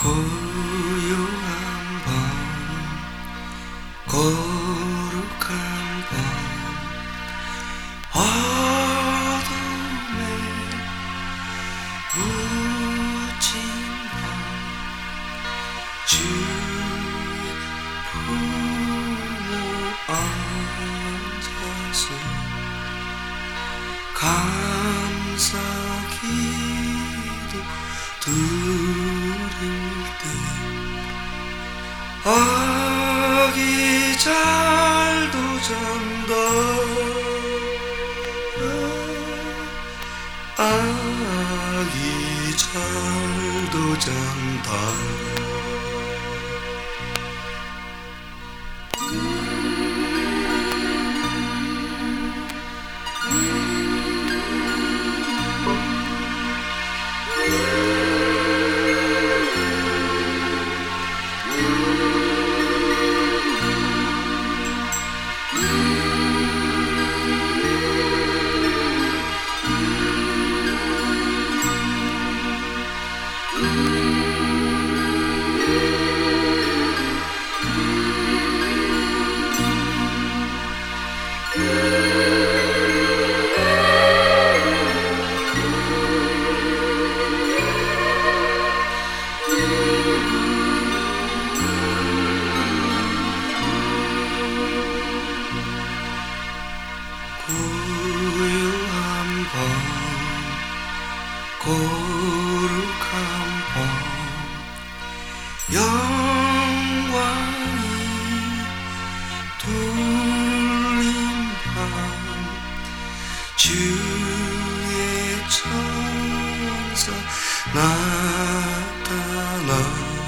고요한 밤, 거룩한 밤, 어둠에 묻힌 밤, 주의 품에 앉아서 감사 기도 드릴 때 아기 잘도 잔다, 아기 잘도 잔다. 고요한 밤, 거룩한 밤, 영광이 돌린 밤, 주의 천사 나타나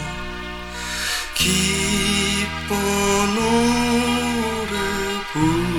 기뻐 노래 부르